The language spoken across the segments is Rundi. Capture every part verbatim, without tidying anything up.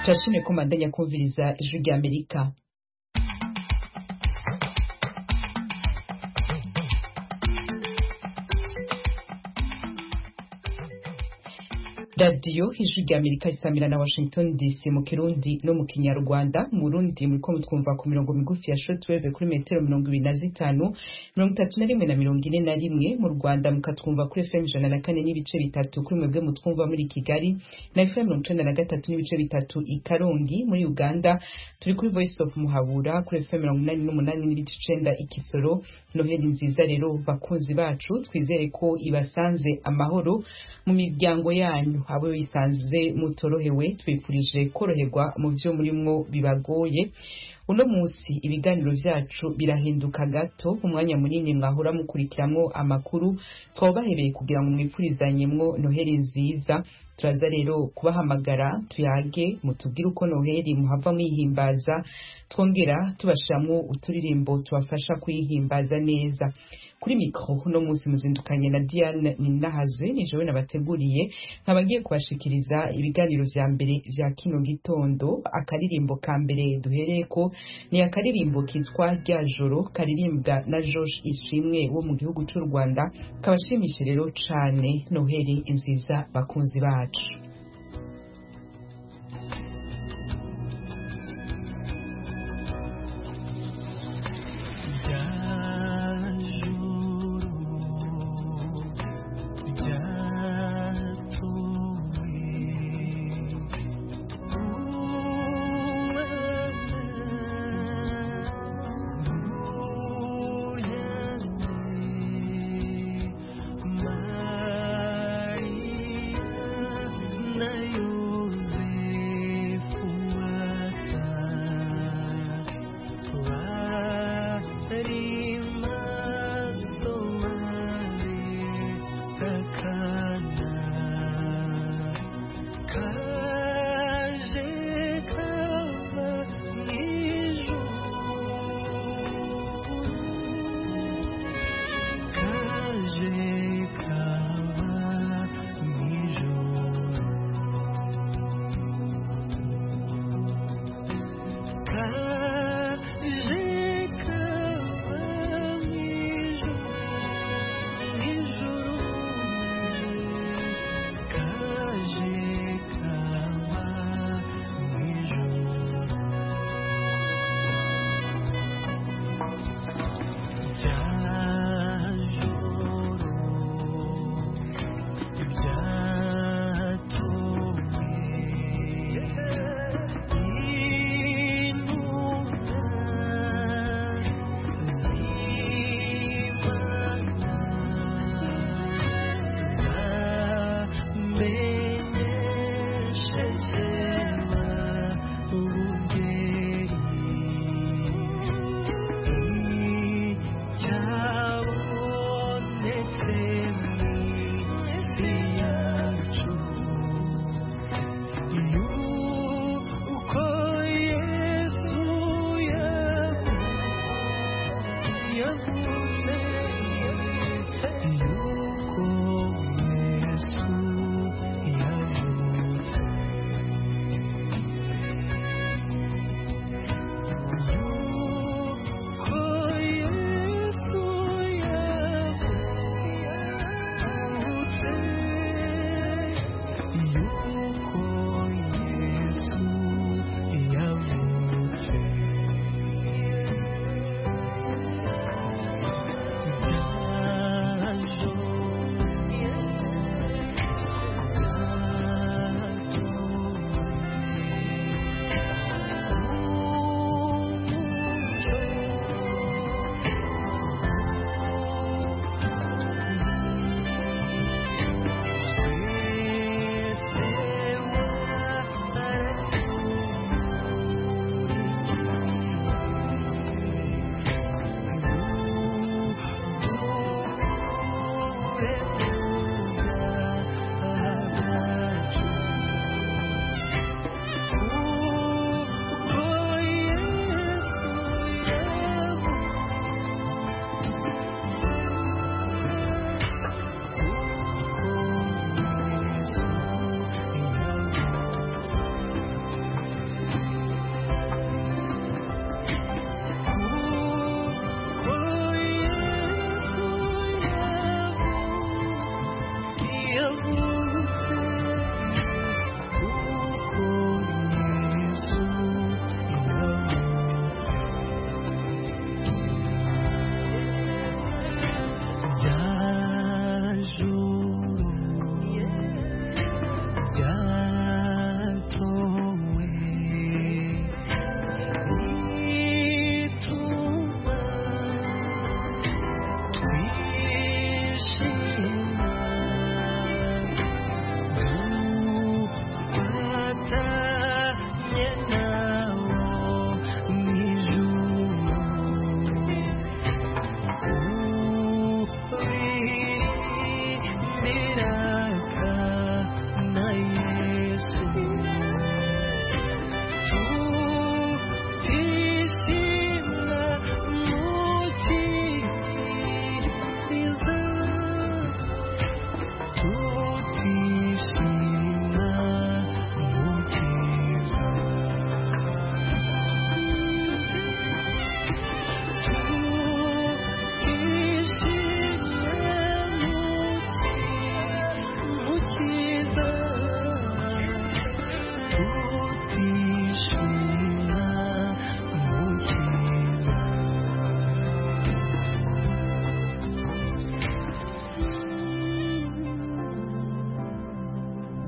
Turashimye ko mandanya kumviriza ijwi rya Amerika. Radio ijwi rya Amerika isamira na Washington D C mu Kirundi no mu Kinyarwanda. Mu Burundi muriko mutwumva ku mirongo migufi ya shortwave kuri metero mirongo ibiri na zitanu, mirongo itatu na rimwe na mirongo ine na rimwe. Mu Rwanda mukatwumva kuri F M ijana na kane n'ibice bitatu kuri mwebwe mutwumva muri Kigali, na F M mirongo icenda na gatatu n'ibice bitatu i Karongi. Muri Uganda turi kuri Voice of Muhabura kuri F M mirongo inani n'umunani n'ibice icenda i Kisoro. Noheli nziza rero bakunzi bacu, twizere ko ibasanze amahoro mu miryango yanyu. Abo bisanze mutorohewe twifurije koroherwa mu byo murimwo bibagoye. Uno musi ibiganiro vyacu birahinduka gato, umwanya munini mwahora mukurikiramwo amakuru twabahebeye kugira ngo mwipfurizanyemwo Noheli nziza. Turaza rero kubahamagara tuyage mutubwire uko Noheli muhava mwihimbaza, twongera tubashiramwo uturirimbo tubafasha kwihimbaza neza. Kuri mikro no musi muzindukanye na Diane Ninahazwe, ni jewe nabateguriye nkabagiye kubashikiriza ibiganiro vya mbere vya kino gitondo. Akaririmbo ka mbere duhereko ni akaririmbo kitwa Rya Joro, karirimbwa na Josh Ishimwe wo mu gihugu cy'u Rwanda. Kabashimishe rero cane. Noheli nziza bakunzi bacu.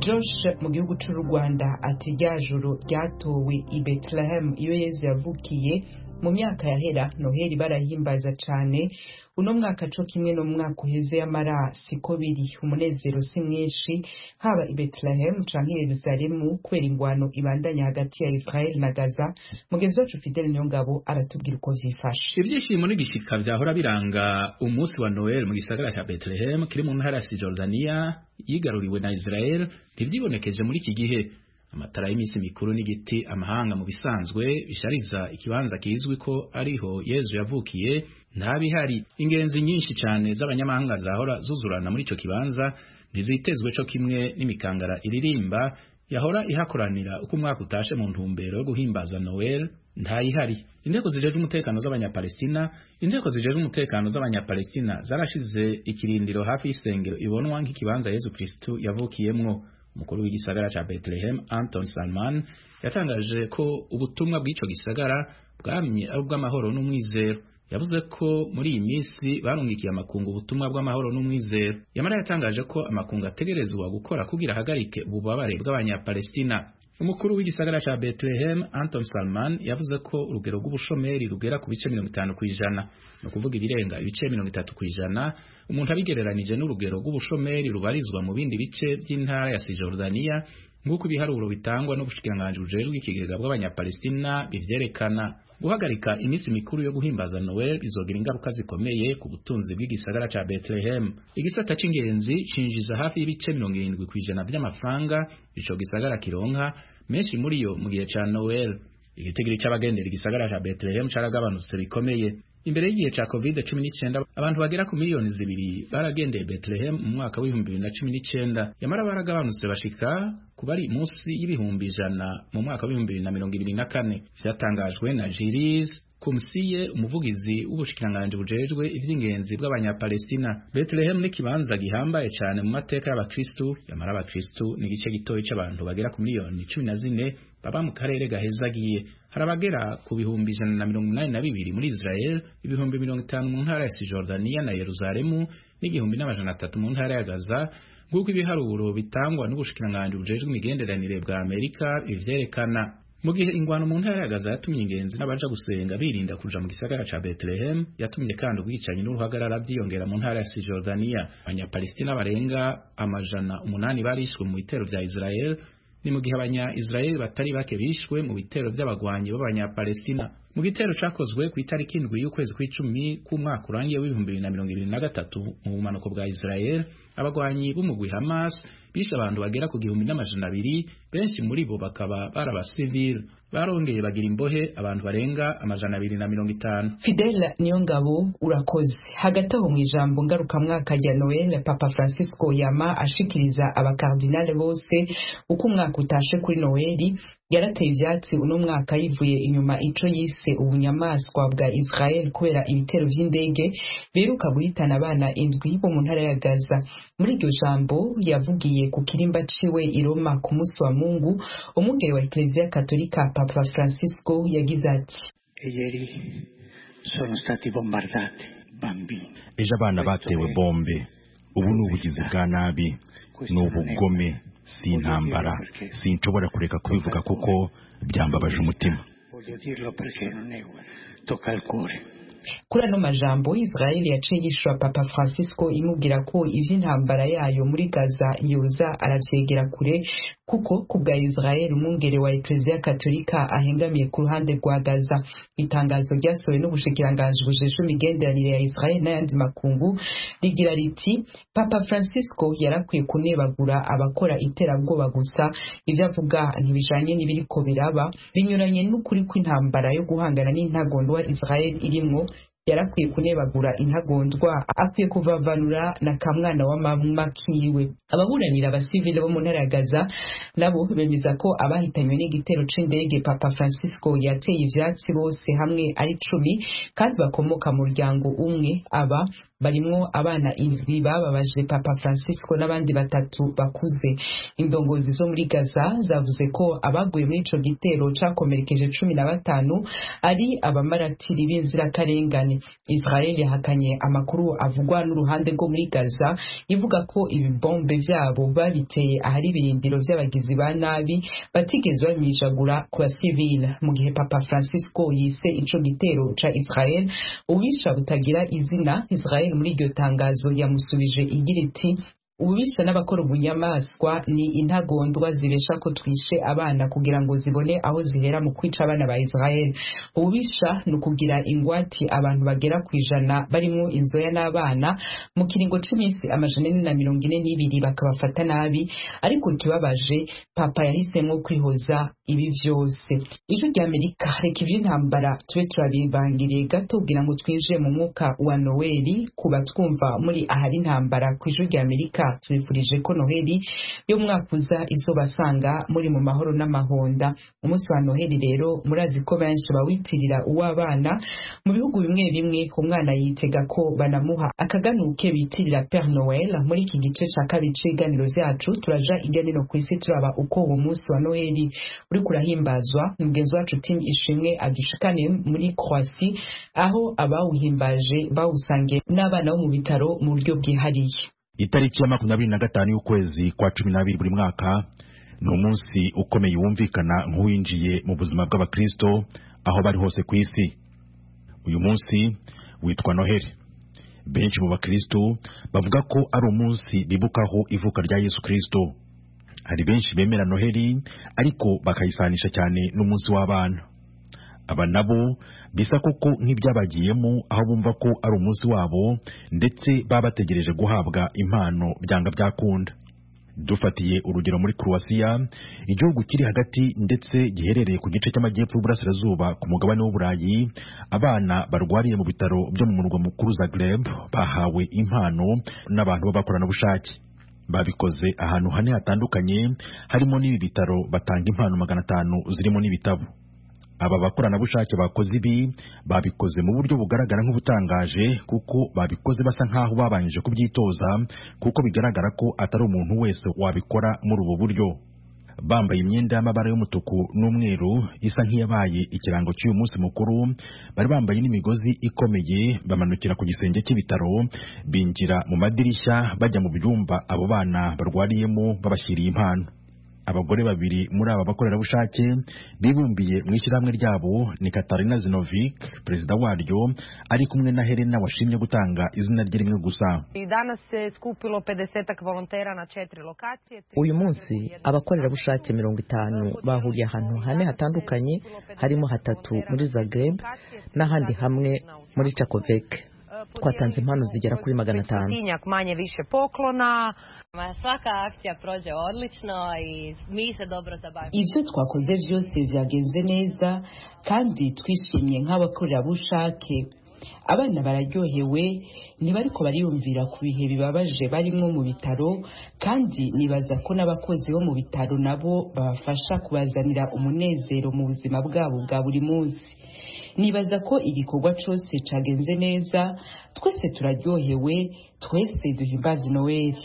Josh mu gihugu cy'u Rwanda ati rya joro ryatowe i Bethlehem iyo Yesu yavukiye mu myaka yahera Noheli barahimbaza cyane uno mwaka cyo kimwe no mwaka uheze y'amara siko biri umunezero si mwinshi haba i Bethlehem canke i Yerusalemu kubera ingwano ibandanya hagati ya Israel na Gaza. Mugenzi wacu Fidel Nyongabo aratubwira uko vyifashe. Ivyishimo n'igishika vyahora biranga umunsi wa Noel mu gisagara ca Bethlehem kiri mu ntara ya Cisjordania yigaruriwe na Israel ntivyibonekeje muri iki gihe. Amatara y'imisi mikuru n'igiti amahanga mu bisanzwe bishariza ikibanza kizwi ko ariho Yesu yavukiye ntabihari. Ingenzi nyinshi cyane z'abanyamahanga zahora zuzurana muri ico kibanza ntizitezwe co kimwe n'imikangara iririmba yahora ihakoranira uko umwaka utashe mu ntumbero yo guhimbaza Noel ntayihari. Inteko zijeje umutekano z'abanyapalestina inteko zijeje umutekano z'abanyapalestina zarashize ikirindiro hafi y'isengero ibonwa nk'ikibanza Yesu Kristo yavukiyemwo. Umukuru w'igisagara ca Bethlehem Anton Salman yatangaje ko ubutumwa bw'ico gisagara bwamye ari ubw'amahoro n'umwizero. Yavuze ko muri iyi minsi barungikiye amakungu ubutumwa bw'amahoro n'umwizero. Yamara yatangaje ko amakungu ategerezwa gukora kugira hagarike ububabare bw'abanyapalestina. Umukuru w'igisagara ca Bethlehem Anton Salman yavuze ko urugero rw'ubushomeri rugera ku bice mirongo itanu kwijana no kuvuga ibirenga ibice mirongo itatu kwijana umuntu abigereranije n'urugero rw'ubushomeri rubarizwa mu bindi bice by'intara ya Cisjordania nk'uko ibiharuro bitangwa n'ubushikiranganji bujejwe ikigega bw'abanyapalestina bivyerekana. Guhagarika imisi mikuru yo guhimbaza Noel bizogira ingaruka zikomeye ku butunzi bw'igisagara ca Bethlehem. Igisata c'ingenzi cinjiza hafi y'ibice mirongo irindwi kwijana by'amafaranga ico gisagara kironka, menshi muri yo mu gihe ca Noel. Igitigiri c'abagendera igisagara ca Bethlehem caragabanutse bikomeye. Imbere y'igihe ca covid cumi n'icenda abantu bagera ku miliyoni zibiri baragendeye Bethlehem mu mwaka w'ibihumbi bibiri na cumi n'icenda. Yamara baragabanutse bashika kubari munsi y'ibihumbi ijana mu mwaka w'ibihumbi bibiri na mirongo ibiri na kane. Vyatangajwe na Jiriz Kumsiye umuvugizi w'ubushikiranganji bujejwe ivy'ingenzi bw'abanyapalestina. Bethlehem ni kibanza gihambaye cyane mu mateka y'abakristu. Yamara abakristu ni igice gitoyi c'abantu bagera ku miliyoni cumi na zine baba mu karere gahezagiye. Harabagera ku bihumbi ijana na mirongo inani na bibiri muri Israel, ibihumbi mirongo itanu mu ntara ya Cisjordania na Yerusalemu n'igihumbi n'amajana atatu mu ntara ya Gaza nk'uko ibiharuro bitangwa n'ubushikiranganji bujejwe imigenderanire bwa Amerika bivyerekana. Mu gihe ingwano mu ntara ya Gaza yatumye ingenzi n'abaja gusenga birinda kuja mu gisagara ca Bethlehem, yatumye kandi ubwicanyi n'uruhagarara byiyongera mu ntara ya Cisjordania. Abanyapalestina barenga amajana umunani barishwe mu bitero vya Israel, ni mu gihe abanya-Israel batari bake bishwe mu bitero by'abagwanyi b'abanyapalestina. Mu gitero cakozwe ku itariki indwi y'ukwezi kw'icumi k'umwaka urangiye w'ibihumbi bibiri na mirongo ibiri na gatatu mu bumanuko bwa Israel, abagwanyi b'umugwi Hamas bishe abantu bagera ku gihumbi n'amajana abiri, benshi muri bo bakaba barabasivile. Barongeye bagira imbohe abantu barenga amajana abiri na mirongo itanu. Fidel Nyongabo urakoze. Hagati aho mu ijambo ngaruka mwaka rya Noel, Papa Francisco yama ashikiriza abakardinale bose uko umwaka utashe kuri Noeli, yarateye ivyatsi uno mwaka yivuye inyuma ico yise ubunyamaswa bwa Israel kubera ibitero vy'indege beruka guhitana abana indwi bo mu ntara ya Gaza. Muri iryo jambo yavugiye ku kirimba ciwe i Roma ku munsi wa Mungu, umugeri wa Ecclesia Katolika Papa Francisco yagize ati: Ieri sono stati bombardati bambini. Ejo abana batewe bombe. Ubu ni ubugizi bwa nabi, ni ubugome, si intambara. Sinshobora kureka kubivuga kuko byambabaje umutima. Voglio dirlo perché non è tocca al cuore. Kuri ano majambo Israel yaciye yishura Papa Francisco imubwira ko ivy'intambara yayo muri Gaza yoza aravyegera kure kuko kubwa Israel umwungere wa Ecclesia Katolika ahengamiye ku ruhande rwa Gaza. Itangazo ryasohowe n'ubushikiranganji bujejwe imigenderanire ya Israel n'ayandi makungu rigira riti: Papa Francisco yarakwiye kunebagura abakora iterabwoba gusa, ivyo avuga ntibijanye n'ibiriko biraba, binyuranye n'ukuri kw'intambara yo guhangana n'intagondwa Israel irimwo. Yarakwiye kunebagura intagondwa, akwiye kuvavanura na kamwana wa mama kiwe. Ababuranira abasivile bo mu ntara ya Gaza nabo bemeza ko abahitanywe n'igitero c'indege Papa Francisco yateye ivyatsi bose hamwe ari cumi kandi bakomoka mu muryango umwe, aba barimwo abana indwi bababaje Papa Francisco n'abandi batatu bakuze. Indongozi zo muri Gaza zavuze ko abaguye muri ico gitero cakomerekeje cumi na batanu ari abamaratiri b'inzirakarengane. Israel yahakanye amakuru avugwa n'uruhande rwo muri Gaza ivuga ko ibibombe vyabo babiteye ahari ibirindiro vy'abagizi ba nabi batigeze bamijagura ku basivile. Mu gihe Papa Francisco yise ico gitero ca Israel ubisha butagira izina, Israel muri iryo tangazo yamusubije igira iti ububisha n'abakora ubunyamaswa ni intagondwa zibesha ko twishe abana kugira ngo zibone aho zihera mu kwica abana ba Israel. Ububisha ni ukugira ingwati abantu bagera ku ijana barimo inzoya n'abana mu kiringo c'iminsi amajana ane na mirongo ine n'ibiri bakabafata nabi, ariko ikibabaje Papa yahisemo kwihoza ibi vyose. Ijwi rya Amerika reka ivy'intambara tube turabibangiriye gato kugira ngo twinjire mu mwuka wa Noeli. Kuba twumva muri ahari intambara ku Ijwi rya Amerika tubifurije ko Noheli yo mwaka uza izobasanga muri mu mahoro n'amahonda. Umunsi wa Noheli rero murazi ko benshi bawitirira uw'abana. Mu bihugu bimwe bimwe umwana yitega ko banamuha akaganuke bitirira Père Noël. Muri iki gice ca kabiri c'iganiro vyacu turaja irya nino kw'isi turaba uko uwo munsi wa Noheli uri kurahimbazwa. Mugenzi wacu Tim Ishimwe adushikane muri Croatie aho abawuhimbaje bawusangiye n'abana bo mu bitaro mu buryo bwihariye. Itariki ya makumyabiri na gatanu y'ukwezi kwa cumi n'abiri buri mwaka ni umunsi ukomeye wumvikana nk'uwinjiye mu buzima bw'abakristo aho bari hose ku isi. Uyu munsi witwa Noheli. Benshi mu bakristo bavuga ko ari umunsi bibukaho ivuka rya Yesu Kristo. Hari benshi bemera Noheli ariko bakayisanisha cyane n'umunsi w'abana. Aba nabo bisa koko nk'ibyabagiyemo aho bumva ko ari umunsi wabo ndetse baba bategereje guhabwa impano byanga byakunda. Dufatiye urugero muri Croatia, igihugu kiri hagati ndetse giherereye ku gice cy'amajyepfo y'uburasirazuba ku mugabane w'Uburayi, abana barwariye mu bitaro byo mu murwa mukuru Zagreb bahawe impano n'abantu b'abakoranabushake. Babikoze ahantu hane hatandukanye, harimo n'ibi bitaro batanga impano magana atanu zirimo n'ibitabo. Aba bakoranabushake bakoze ibi babikoze mu buryo bugaragara nk'ubutangaje kuko babikoze basa nkaho babanje kubyitoza, kuko bigaragara ko atari umuntu wese wabikora muri ubu buryo. Bambaye imyenda y'amabara y'umutuku n'umweru isa nk'iyabaye ikirango cy'uyu munsi mukuru, bari bambaye n'imigozi ikomeye, bamanukira ku gisenge cy'ibitaro, binjira mu madirishya bajya mu byumba abo bana barwariyemo babashyiriye impano. Abagore babiri muri aba bakorerabushake bibumbiye mu ishyirahamwe ryabo ni Katarina Zinovic, perezida waryo, ari kumwe na Helena washimye gutanga izina rye rimwe gusa. Uyu munsi abakorerabushake mirongo itanu bahuriye ahantu hane hatandukanye, harimo hatatu muri Zagreb n'ahandi hamwe muri Čakovec. Twatanze impano zigera kuri magana atanu. Ivyo twakoze vyose vyagenze neza kandi twishimye nk'abakorerabushake. Abana bararyohewe, ntibariko bariyumvira ku bihe bibabaje barimwo mu bitaro, kandi nibaza ko n'abakozi bo mu bitaro nabo babafasha kubazanira umunezero mu buzima bwabo bwa buri munsi. Nibaza ko igikorwa cyose cagenze neza, twese turaryohewe, twese duhimbaza Noeli.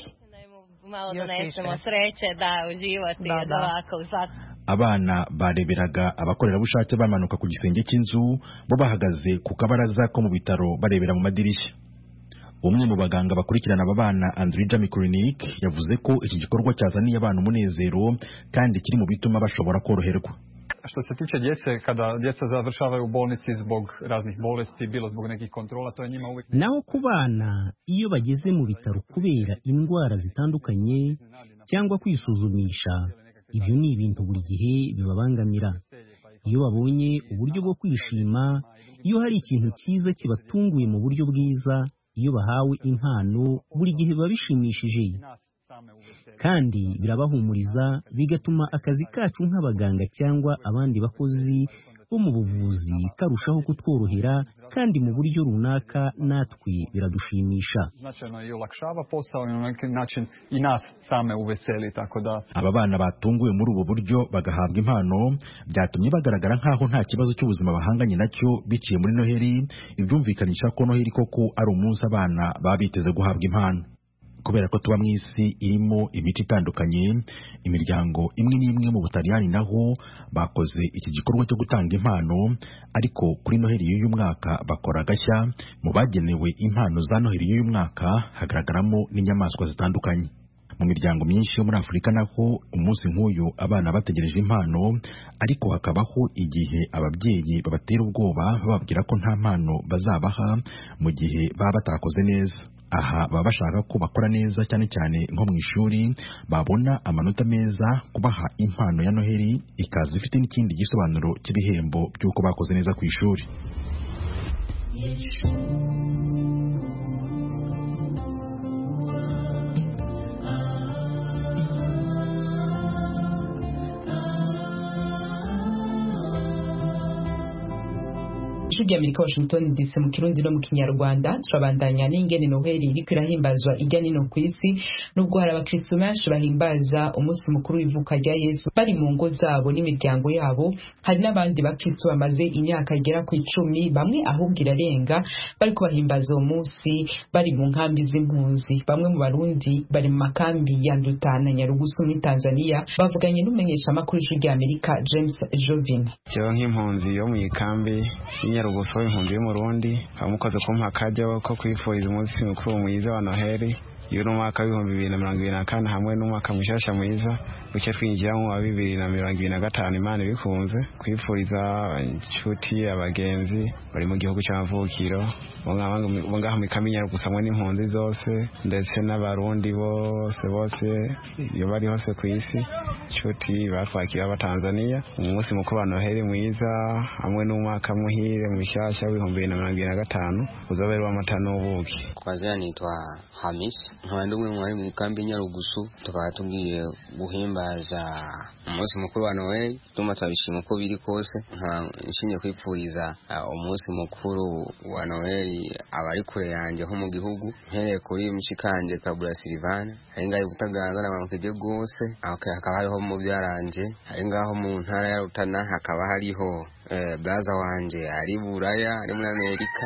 Abana bareberaga abakorerabushake bamanuka ku gisenge cy'inzu, bo bahagaze ku kabaraza ko mu bitaro barebera mu madirishya. Umwe mu baganga bakurikirana aba bana, Andrija Mikurinik, yavuze ko iki gikorwa cyazaniye abana umunezero kandi kiri mu bituma bashobora koroherwa. Što se tiče djece, kada djeca završavaju u bolnici zbog raznih bolesti, bilo zbog nekih kontrola, to je njima uvijek... Naho ku bana iyo bageze mu bitaro kubera indwara zitandukanye cyangwa kwisuzumisha, ibyo ni ibintu buri gihe bibabangamira. Iyo babonye uburyo bwo kwishima, iyo hari ikintu cyiza kibatunguye mu buryo bwiza, iyo bahawe impano, buri gihe biba bishimishije kandi birabahumuriza, bigatuma akazi kacu nk'abaganga cyangwa abandi bakozi ko mu buvuzi karushaho kutworohera kandi mu buryo runaka natwe biradushimisha. Aba bana batunguwe muri ubu buryo bagahabwa impano byatumye bagaragara nk'aho nta kibazo cy'ubuzima bahanganye nacyo biciye muri Noheli, ibyumvikanisha ko Noheli koko ari umunsi abana baba biteze guhabwa impano. Kubera ko tuba mu isi irimo imico itandukanye, imiryango imwe n'imwe mu Butaliyani naho bakoze iki gikorwa cyo gutanga impano, ariko kuri Noheli y'uyu mwaka bakora agashya. Mu bagenewe impano za Noheli y'uyu mwaka hagaragaramo n'inyamaswa zitandukanye. Mu miryango myinshi yo muri Afurika naho umunsi nk'uyu abana bategereje impano, ariko hakabaho igihe ababyeyi babatera ubwoba bababwira ko nta mpano bazabaha mu gihe baba batakoze neza. Aha baba bashaka ko bakora neza, cyane cyane nko mu ishuri, babona amanota meza. Kubaha impano ya Noheli ikaza ifite n'ikindi gisobanuro cy'ibihembo by'uko bakoze neza ku ishuri. Ijwi Amerika Washington D C mu Kirundi no mu Kinyarwanda. Turabandanya n'ingene Noheli iriko irahimbazwa irya nino ku isi, nubwo hari abakristo benshi bahimbaza umunsi mukuru w'ivuka rya Yesu bari mu ngo zabo n'imiryango yabo. Hari n'abandi bakristo bamaze imyaka igera ku icumi, bamwe ahubwo irarenga, bariko bahimbaza uwo munsi bari mu nkambi z'impunzi. Bamwe mu Barundi bari mu makambi ya Nduta na Nyarugusu muri Tanzania bavuganye n'umumenyesha amakuru y'Ijwi Amerika James Jovin. Cyo nk'impunzi yo mu ikambi Nyarugusu impunzi y'Umurundi, amukoze kumpa akajya ko kwifuriza umunsi mukuru mwiza wa Noheli y'uno mwaka w'ibihumbi bibiri na mirongo ibiri na kane hamwe n'umwaka mushasha mwiza uke twinjira mu wa bibiri na mirongo ibiri na gatanu. Imana bikunze kwifuriza inshuti abagenzi bari mu gihugu cy'amavukiro bo ngaho mu ikambi Nyarugusu hamwe n'impunzi zose, ndetse n'Abarundi bose bose iyo bari hose ku isi, inshuti batwakira aba Tanzania. Umunsi mukuru wa Noheli mwiza hamwe n'umwaka muhire mushasha w'ibihumbi bibiri na mirongo ibiri na gatanu uzoberwa amata n'ubuki. Kwa jina nitwa Hamis, nkaba umwe mwari mu ikambi Nyarugusu. Tukaba tugiye guhimbaza umunsi mukuru wa Noheli, tuma twabishima uko biri kose. Nshimye kwipfuriza umunsi mukuru wa Noheli abari kure yanjye ho mu gihugu, mpereye kuri mushikanje Kabura Silvane ari ngaho Butaganzwa na Mukije gose, hakaba hariho mu byaranje ari ngaho mu ntara ya Rutana, hakaba hariho blaza wanje ari Buraya ari muri Amerika,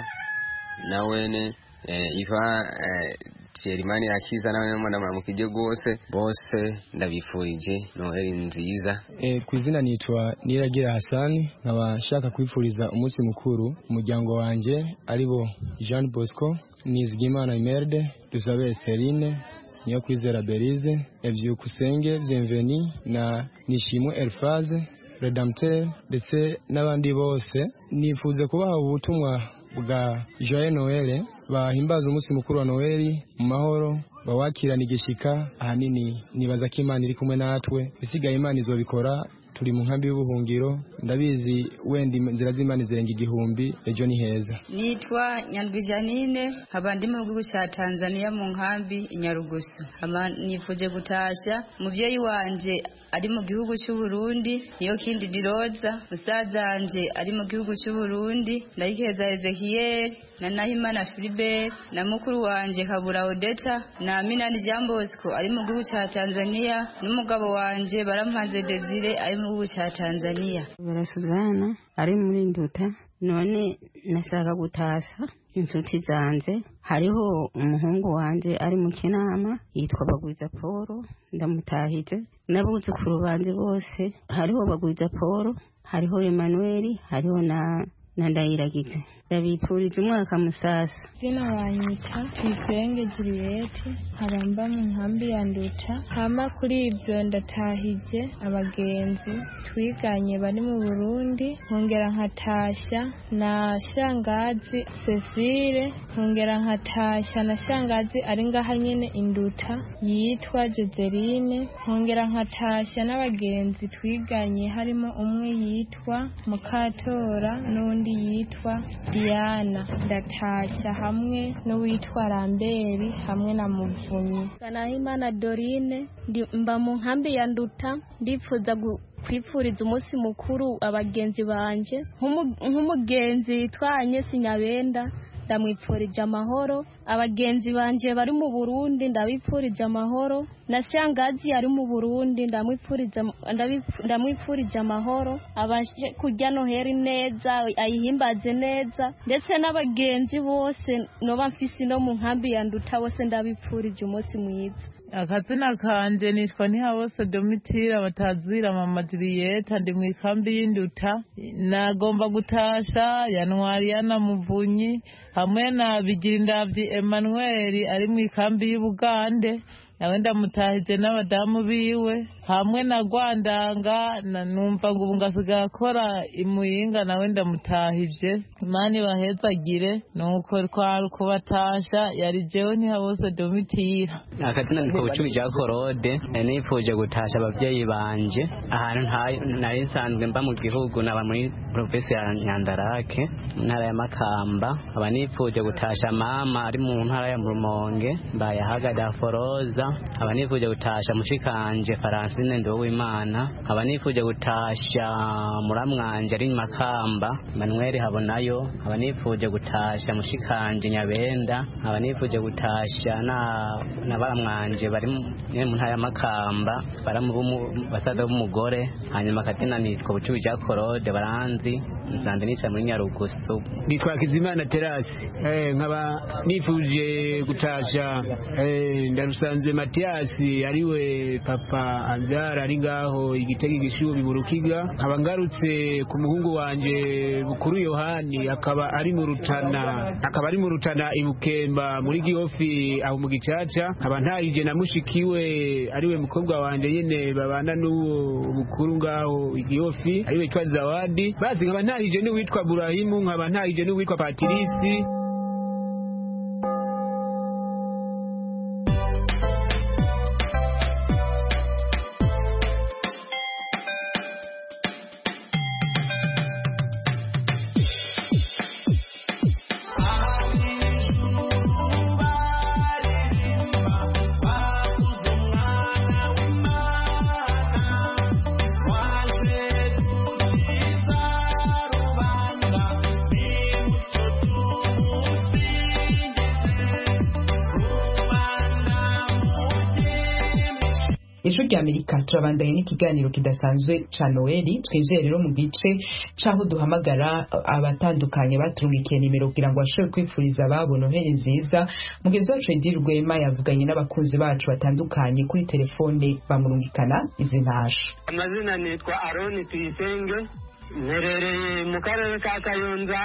nawene iva Thierimani akiza nawe mwana Mukije gose, bose ndabifurije Noheli nziza. Eh kwizina nitwa Niragira Hassan, nkaba shaka kwifuriza umunsi mukuru umuryango wanje aribo Jean Bosco, Nizigimana Imerde, Dusabe Serine, Niyo Kwizera Berize, Evyukusenge Bienveni na Nishimwe Elfaze Redempteur, ndetse n'abandi bose. Nifuze kubaha ubutumwa bwa Joyeux Noël, bahimbaza umunsi mukuru wa Noheli mu mahoro, bawakirana igishika. Ahanini nibaza ko Imana iri kumwe natwe, bisigaye Imana izobikora. Turi mu nkambi y'ubuhungiro, ndabizi wenda inzira z'Imana zirenga igihumbi, ejo ni heza. Nitwa Nyandwi Janine, nkaba ndi mu gihugu cya Tanzania mu nkambi Nyarugusu. Nifuje gutashya umuvyeyi wanje ari mu gihugu cy'u Burundi, niyo kindi diroza. Musazanje ari mu gihugu cy'u Burundi, ndayikeza Ezekiel na Nahimana Philibert, na mukuru wanje Kabura Odeta na Minani Jean Bosco ari mu gihugu cya Tanzania, n'umugabo wanje Barampaze Desire ari mu gihugu cya Tanzania. Barasuzana ari muri Nduta. None nashaka gutasa inshuti zanje, hariho umuhungu wanje ari mu Kinama yitwa Bagwiza Paul, ndamutahije. N'abuzukuru banje bose, hariho Bagwiza Paul, hariho Emmanuel, hariho na na Ndayiragize. Ndabipfuriza umwaka musasa. Zina wanyita Tuyisenge Juliette, nkaba mu nkambi ya Nduta. Hama kuri ibyo ndatahije abagenzi twiganye bari mu Burundi, nkongera nkatashya na shangazi Cecile, nkongera nkatashya na shangazi ari ngaha nyene Induta yitwa Joseline, nkongera nkatashya n'abagenzi twiganye harimo umwe yitwa Mukatora n'undi yitwa Diana ndatasha hamwe n'uwitwa Ramberi hamwe na Muvunyi. Kanahimana Dorine mba mu nkambi ya Nduta, ndipfuza kwipfuriza umunsi mukuru abagenzi banje nk'umugenzi yitwa Agnes Nyabenda ndamwipfurije amahoro. Abagenzi banje bari mu Burundi ndabipfurije amahoro, na shangazi ari mu Burundi ndamwipfurije ndamwipfurije amahoro. Abashe kujya Noheri neza ayihimbaze neza, ndetse n'abagenzi bose noba mfisi no mu nkambi ya Nduta bose ndabipfurije umunsi mwiza. Akazina kanje nitwa Ntihabose Domitira batazira mama Julieta, ndi mu ikambi y'Induta. Nagomba gutasha Yanwariana Muvunyi hamwe na Bigirindavyi Emmanuel ari mu ikambi y'Ubugande, nawe ndamutahije n'abadamu biwe, hamwe na Rwandanga numva ngo ngasiga akora imuyinga, nawe ndamutahije. Imana ibahezagire. Nuko twari kubatasha yari jewe Ntihabose Domitira. Akazina niko Bucumi ja Korode, nipfuje gutasha abavyeyi banje ahantu nari nsanzwe mba mu gihugu, naba muri province ya Nyandarake ntara ya Makamba. Aba nipfuje gutasha mama ari mu ntara ya Rumonge mbaye hagada Foroza. Aba nipfuje gutasha mushikanje Francine Ndowimana. Aba nipfuje gutasha muramwanje ari Makamba Manuel Habonayo. Aba nipfuje gutasha mushikanje Nyabenda. Aba nipfuje gutasha na na baramwanje bari mu ntara ya Makamba baramu basaza b'umugore. Hanyuma katina nitwa Bucumi ja Korode baranzi nzande nica muri Nyarugusu. Nitwa Kizimana Terasi. Eh nkaba nipfuje gutasha eh ndarusanze Matiasi ariwe papa Anzara ari ngaho Igitega Gishubi mu Rukiga. Nkaba ngarutse ku muhungu wanje Bukuru Yohani akaba ari mu Rutana akaba ari mu Rutana Ibukemba muri Gihofi aho mu Gicaca. Nkaba ntahije na mushikiwe ariwe mukobwa wanje yene babana n'uwo Bukuru ngaho Igihofi ariwe yitwa Zawadi. Basi nkaba ntahije n'uwitwa Burahimu, nkaba ntahije n'uwitwa Patirisi. Ijwi rya Amerika turabandanye n'ikiganiro kidasanzwe ca Noeli. Twizeye rero mu gice caho duhamagara abatandukanye baturungikiye nimero kugira ngo bashobore kwifuriza ababo Noheli nziza. Mugenzi wacu Edi Rwema yavuganye n'abakunzi bacu batandukanye kuri telefone bamurungikana izi ntasho. Amazina nitwa Aroni Tuyisenge, mperereye mu karere ka Kayonza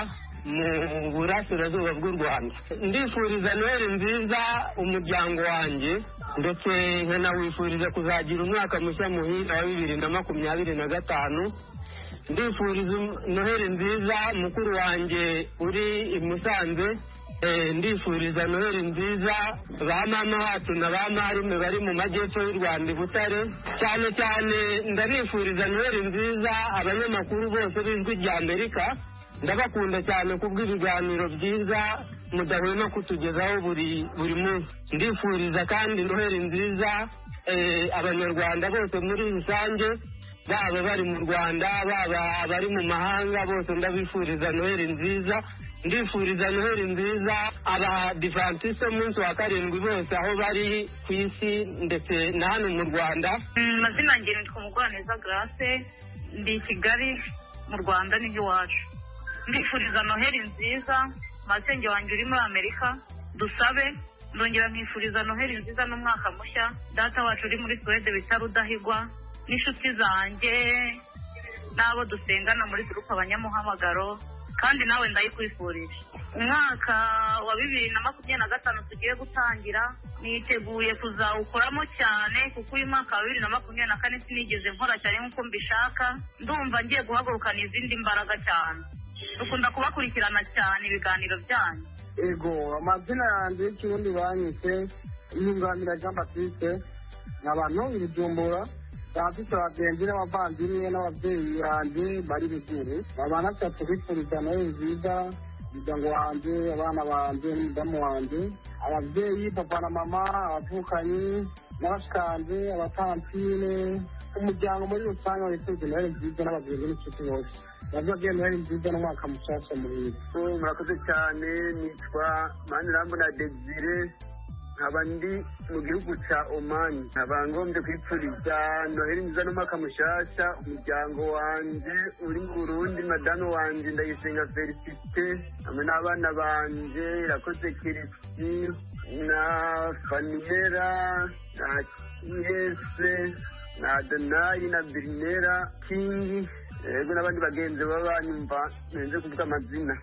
mu burasirazuba bw'u Rwanda. Ndifuriza Noheli nziza umuryango wanjye, ndetse nkanawifuriza kuzagira umwaka mushya muhira wa bibiri na makumyabiri na gatanu. Ndifuriza Noheli nziza mukuru wanjye uri i Musanze. Ndifuriza Noheli nziza ba mama wacu na ba marume bari mu majyepfo y'u Rwanda i Butare. Cyane cyane ndabifuriza Noheli nziza abanyamakuru bose b'Ijwi rya Amerika. Ndabakunda cyane kubw'ibiganiro byiza mudahwema kutugezaho buri buri munsi. Ndifuriza kandi Noheli nziza abanyarwanda bose muri rusange, baba bari mu Rwanda baba bari mu mahanga, bose ndabifuriza Noheli nziza. Ndifuriza Noheli nziza abadivantiste umunsi wa karindwi bose aho bari ku isi ndetse na hano mu Rwanda. Mazina yanjye nitwa Mugwaneza Grace, ndi Kigali mu Rwanda niho iwacu. Ndifuriza Noheli nziza masenge wanjye uri muri Amerika Dusabe. Ndongera nkifuriza Noheli nziza n'umwaka mushya data wacu uri muri Swede bita Rudahigwa, n'inshuti zanjye n'abo dusengana muri groupe abanyamuhamagaro, kandi nawe ndayikwifurije. Umwaka wa bibiri na makumyabiri na gatanu tugiye gutangira, niteguye kuzawukoramo cyane kuko uyu mwaka wa bibiri na makumyabiri na kane sinigeze nkora cyane nk'uko mbishaka. Ndumva ngiye guhagurukana izindi mbaraga cyane. Dukunda kubakurikirana cyane ibiganiro byanyu. Ego, amazina yanjye y'ikirundi banyise Yunganira Jean Baptiste, n'abantu ibijumbura bafite abagenzi n'abavandimwe n'ababyeyi banjye bari biguru. Babana cyane bifuriza Noheli nziza umuryango wanjye abana banjye n'umudamu wanjye ababyeyi papa na mama abavukanyi n'abashikanje abatantine umuryango muri rusange wifuje noheli nziza n'abagenzi n'inshuti bose navuga noheli nziza n'umwaka mushasha muhire. Murakoze cyane, nitwa Manirambona Desire nkaba ndi mu gihugu cya Oman, nkaba ngombye kwipfuriza noheli nziza n'umwaka mushasha umuryango wanjye uri mu Burundi, madamu wanjye Ndayisenga Felicite hamwe n'abana banjye Irakoze Kirisi na Faniyera na Kiyese na Adonai na Birinera Kingi ego n'abandi bagenzi baba banyumva nenze kuvuga amazina.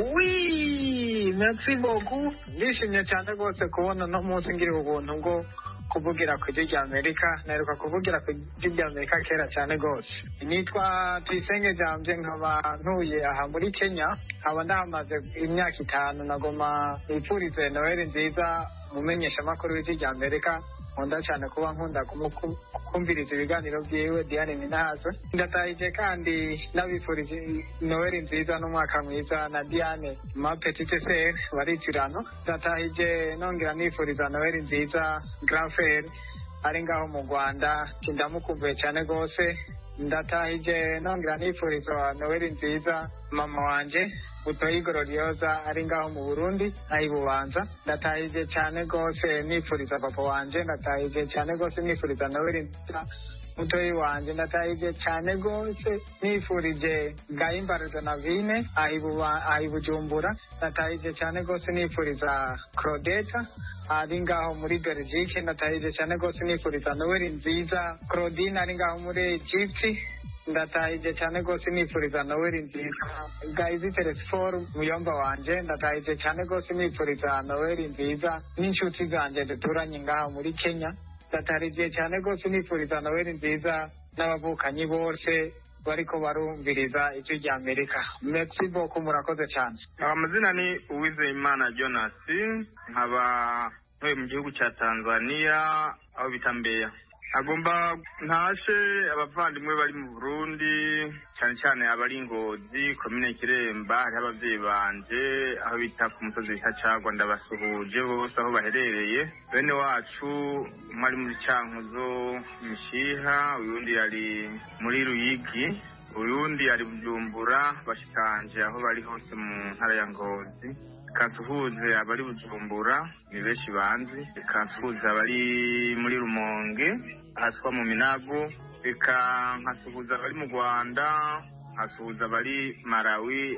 Oui, merci beaucoup. Ndishimye cyane rwose kubona no munsi ngira ubuntu bwo kuvugira ku ijwi rya Amerika. Naheruka kuvugira ku ijwi rya Amerika kera cyane rwose. Nitwa Tuyisenge Jamje, nkaba ntuye aha muri Kenya, nkaba ndahamaze imyaka itanu. Nagoma nipfurize noheli nziza mumenyesha amakuru w'ijwi rya Amerika. Nkunda cyane kuba nkunda kumviriza ibiganiro byiwe Diane Minazo. Ndatahije kandi nabifurije noheli nziza n'umwaka mwiza na Diane ma petite sœur baritirano. Ndatahije nongera nifuriza noheli nziza grand frère ari ngaho mu Rwanda, ndamukumbuye cyane rwose. Ndatahije nongera nifuriza noheli nziza mama wanje Butoyi Gororioza ari ngaho mu Burundi ayi Bubanza. Ndatahije cyane rwose nifuriza papa wanje. Ndatahije cyane rwose nifuriza noheli nziza mutoyi wanje. Ndatahije cyane rwose nifurije Gahimbaruzo Navine ayi Bujumbura. Ndatahije cyane rwose nifuriza Claudette ari ngaho muri Belgique. Ndatahije cyane rwose nifuriza noheli nziza Claudine ari ngaho muri Egypt. Ndatahije cyane rwose nifuriza noheli nziza Gaizi Telesfor muyomba wanje. Ndatahije cyane rwose nifuriza noheli nziza n'inshuti zanjye duturanye ngaho muri Kenya. Ndatahije cyane rwose nifuriza noheli nziza n'abavukanyi bose bariko barumviriza ijwi rya Amerika. Merci beaucoup, murakoze cyane. Amazina ni Uwizeyimana Jonas, nkaba ntuye mu gihugu cya Tanzania aho bita Mbeya. Agomba ntashe abavandimwe bari mu Burundi, cyane cyane abari Ngozi komine Kiremba, hari abavyeyi banje aho bita ku musozi bita Cagwa. Ndabasuhuje bose aho baherereye. Bene wacu mwari muri Cankuzo Mishiha, uyundi yari muri Ruyigi, uyundi yari Bujumbura, bashikanje aho bari hose mu ntara ya Ngozi. Kansuhuze abari Bujumbura ni benshi banzi. Kansuhuze abari muri Rumonge haswa mu Minago. Eka nkasuhuza abari mu Rwanda, nkasuhuza abari Malawi,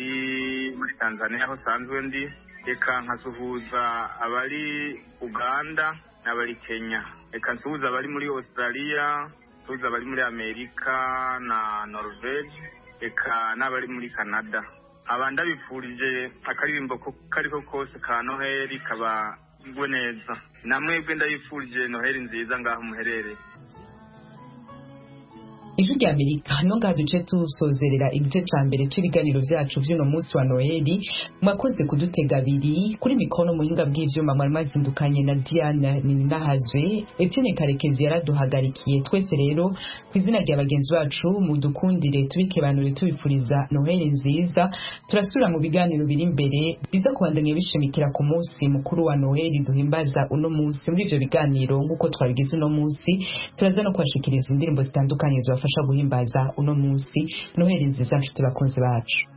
abari muri Tanzania aho sanzwe ndi. Eka nkasuhuza abari Uganda n'abari Kenya. Eka nsuhuza abari muri Australia, nsuhuza abari muri Amerika na Norvege, eka n'abari muri Canada. Abanda bifurije akaririmbo ko kariko kose ka Noheli kaba gwe neza. Namwebwe ndabifurije Noheli nziza ngaho muherereye. Ijwi rya Amerika no ngaha duce tusozerera igice ca mbere c'ibiganiro vyacu vy'uno munsi wa Noheli. Mwakoze kudutega abiri kuri mikono muhinga bw'ivyuma, mwari mazindukanye na Diana Ninahazwe. Etienne Karekezi yaraduhagarikiye. Twese rero kw'izina rya bagenzi bacu mudukundire tubikebanure tubifuriza Noheli nziza. Turasubira mu biganiro biri imbere biza kubandanya bishimikira ku munsi mukuru wa Noheli duhimbaza uno munsi. Muri ivyo biganiro nk'uko twabigize uno munsi, turaza no kwashikiriza indirimbo zitandukanye zibafasha guhimbaza uno munsi. Noheli nziza nshuti bakunzi bacu.